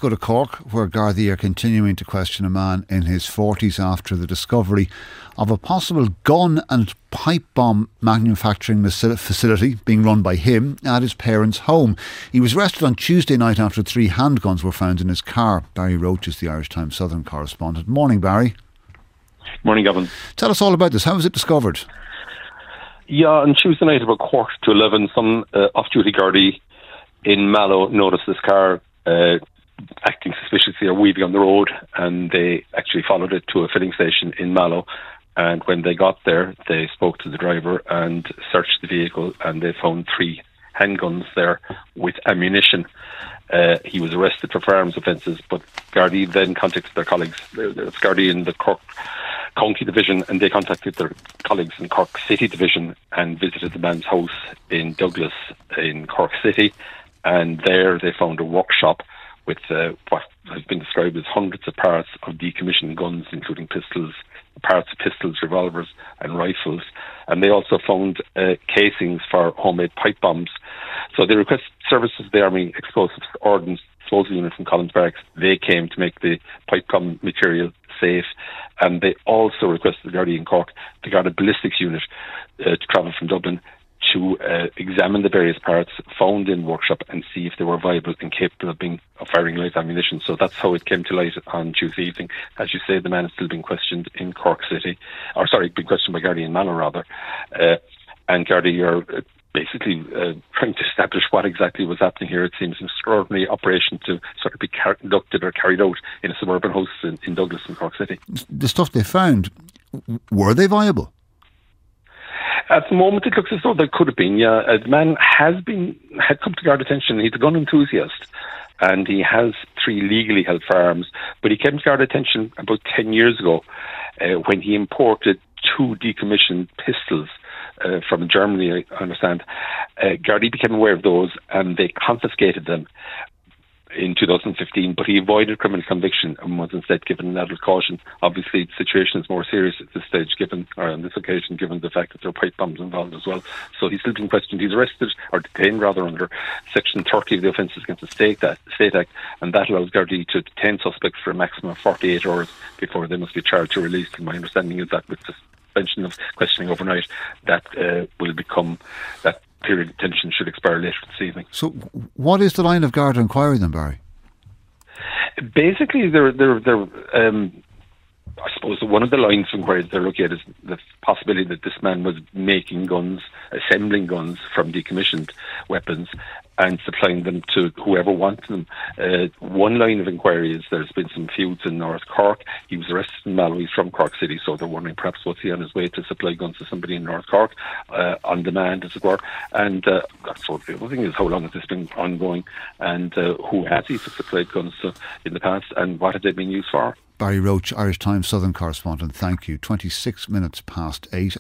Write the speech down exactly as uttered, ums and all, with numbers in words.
go to Cork, where Gardaí are continuing to question a man in his forties after the discovery of a possible gun and pipe bomb manufacturing facility being run by him at his parents' home. He was arrested on Tuesday night after three handguns were found in his car. Barry Roach is the Irish Times Southern correspondent. Morning, Barry. Morning, Gavin. Tell us all about this. How was it discovered? Yeah, on Tuesday night about quarter to eleven, some uh, off-duty Gardaí in Mallow noticed this car uh, acting suspiciously or weaving on the road, and they actually followed it to a filling station in Mallow. And when they got there, they spoke to the driver and searched the vehicle, and they found three handguns there with ammunition. Uh, he was arrested for firearms offences, but Gardaí then contacted their colleagues. It's Gardaí in the Cork County Division, and they contacted their colleagues in Cork City Division and visited the man's house in Douglas in Cork City. And there they found a workshop with uh, what has been described as hundreds of parts of decommissioned guns, including pistols, parts of pistols, revolvers and rifles. And they also found uh, casings for homemade pipe bombs. So they requested services of the Army Explosives Ordnance Disposal Unit from Collins Barracks. They came to make the pipe bomb material safe. And they also requested the Gardaí in Cork to guard a ballistics unit uh, to travel from Dublin to uh, examine the various parts found in workshop and see if they were viable and capable of being of firing live ammunition. So that's how it came to light on Tuesday evening. As you say, the man is still being questioned in Cork City, or sorry, being questioned by Gardaí in Mallow rather. Uh, and Gardaí are uh, basically uh, trying to establish what exactly was happening here. It seems an extraordinary operation to sort of be car- conducted or carried out in a suburban house in, in Douglas in Cork City. The stuff they found, were they viable? At the moment, it looks as though there could have been. Yeah, uh, the man has been had come to guard attention. He's a gun enthusiast, and he has three legally held firearms. But he came to guard attention about ten years ago uh, when he imported two decommissioned pistols uh, from Germany. I understand. Uh, Gardaí became aware of those, and they confiscated them in two thousand fifteen, but he avoided criminal conviction and was instead given an adult caution. Obviously, the situation is more serious at this stage, given, or on this occasion, given the fact that there are pipe bombs involved as well. So he's still being questioned. He's arrested, or detained rather, under Section thirty of the Offences Against the State Act, State Act, and that allows Gardaí to detain suspects for a maximum of forty-eight hours before they must be charged or released. And my understanding is that with the suspension of questioning overnight, that uh, will become, that period of detention should expire later this evening. So what is the line of Garda inquiry then, Barry? Basically, they're, they're, they're, um, I suppose one of the lines of inquiry they're looking at is the possibility that this man was making guns, assembling guns from decommissioned weapons and supplying them to whoever wanted them. Uh, one line of inquiry is there's been some feuds in North Cork. He was arrested in Mallow. He's from Cork City, so they're wondering perhaps was he on his way to supply guns to somebody in North Cork uh, on demand, as it were. And uh, that's what the other thing is, how long has this been ongoing, and uh, who has he supplied guns to in the past, and what have they been used for? Barry Roach, Irish Times Southern correspondent, thank you. twenty-six minutes past eight.